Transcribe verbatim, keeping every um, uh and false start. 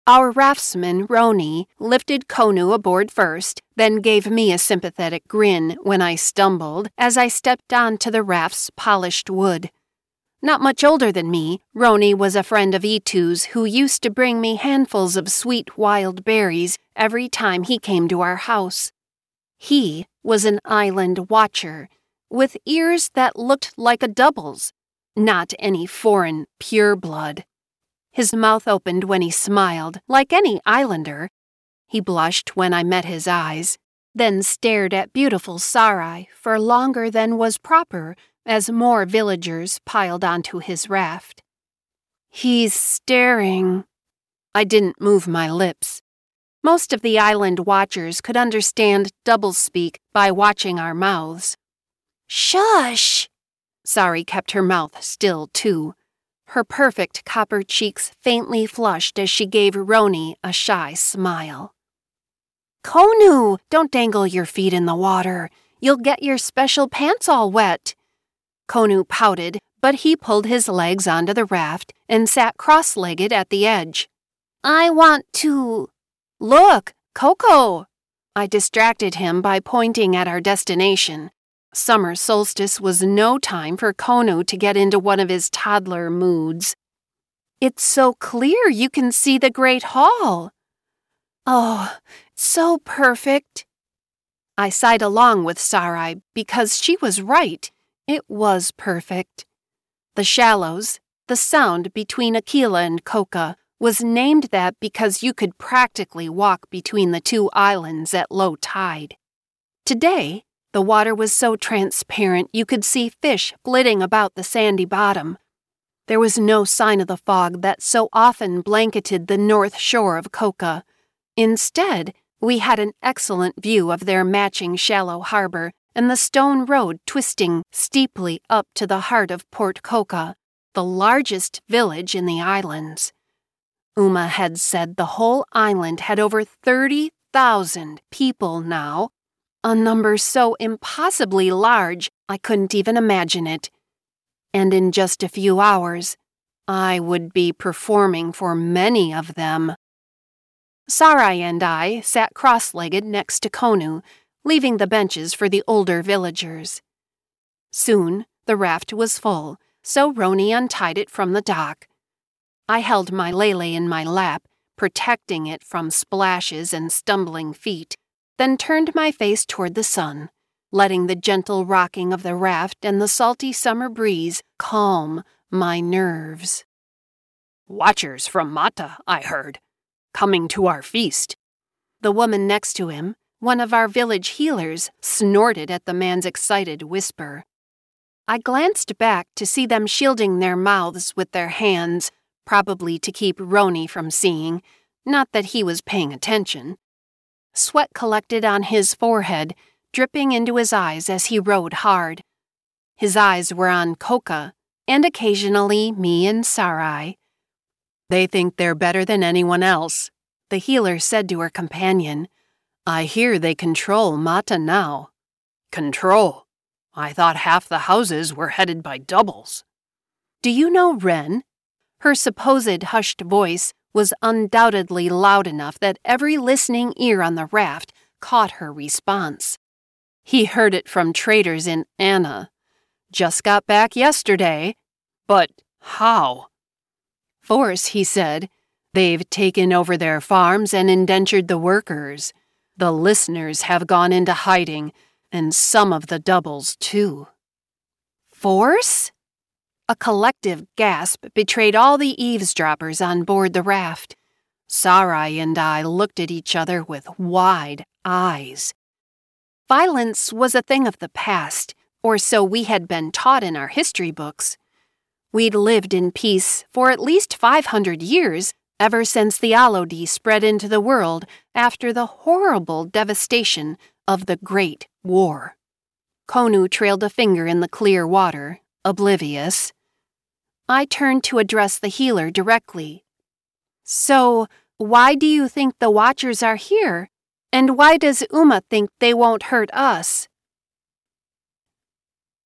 Our raftsman, Roni, lifted Konu aboard first, then gave me a sympathetic grin when I stumbled as I stepped onto the raft's polished wood. Not much older than me, Roni was a friend of Itu's who used to bring me handfuls of sweet wild berries every time he came to our house. He was an island watcher, with ears that looked like a double's, not any foreign pureblood. His mouth opened when he smiled, like any islander. He blushed when I met his eyes, then stared at beautiful Sarai for longer than was proper as more villagers piled onto his raft. He's staring. I didn't move my lips. Most of the island watchers could understand doublespeak by watching our mouths. Shush! Sari kept her mouth still, too. Her perfect copper cheeks faintly flushed as she gave Roni a shy smile. Konu, don't dangle your feet in the water. You'll get your special pants all wet. Konu pouted, but he pulled his legs onto the raft and sat cross-legged at the edge. I want to... Look, Coco! I distracted him by pointing at our destination. Summer solstice was no time for Konu to get into one of his toddler moods. It's so clear you can see the Great Hall. Oh, so perfect. I sighed along with Sarai because she was right. It was perfect. The Shallows, the sound between Aquila and Coca, was named that because you could practically walk between the two islands at low tide. Today, the water was so transparent you could see fish flitting about the sandy bottom. There was no sign of the fog that so often blanketed the north shore of Coca. Instead, we had an excellent view of their matching shallow harbor and the stone road twisting steeply up to the heart of Port Coca, the largest village in the islands. Uma had said the whole island had over thirty thousand people now, a number so impossibly large I couldn't even imagine it. And in just a few hours, I would be performing for many of them. Sarai and I sat cross-legged next to Konu, leaving the benches for the older villagers. Soon, the raft was full, so Roni untied it from the dock. I held my Lele in my lap, protecting it from splashes and stumbling feet, then turned my face toward the sun, letting the gentle rocking of the raft and the salty summer breeze calm my nerves. Watchers from Mata, I heard, coming to our feast. The woman next to him, one of our village healers, snorted at the man's excited whisper. I glanced back to see them shielding their mouths with their hands, probably to keep Roni from seeing, not that he was paying attention. Sweat collected on his forehead, dripping into his eyes as he rowed hard. His eyes were on Coca, and occasionally me and Sarai. They think they're better than anyone else, the healer said to her companion. I hear they control Mata now. Control? I thought half the houses were headed by doubles. Do you know Ren? Her supposed hushed voice was undoubtedly loud enough that every listening ear on the raft caught her response. He heard it from traders in Anna. Just got back yesterday. But how? Force, he said. They've taken over their farms and indentured the workers. The listeners have gone into hiding, and some of the doubles, too. Force? A collective gasp betrayed all the eavesdroppers on board the raft. Sarai and I looked at each other with wide eyes. Violence was a thing of the past, or so we had been taught in our history books. We'd lived in peace for at least five hundred years, ever since the Alodi spread into the world after the horrible devastation of the Great War. Konu trailed a finger in the clear water, oblivious. I turned to address the healer directly. So, why do you think the Watchers are here? And why does Uma think they won't hurt us?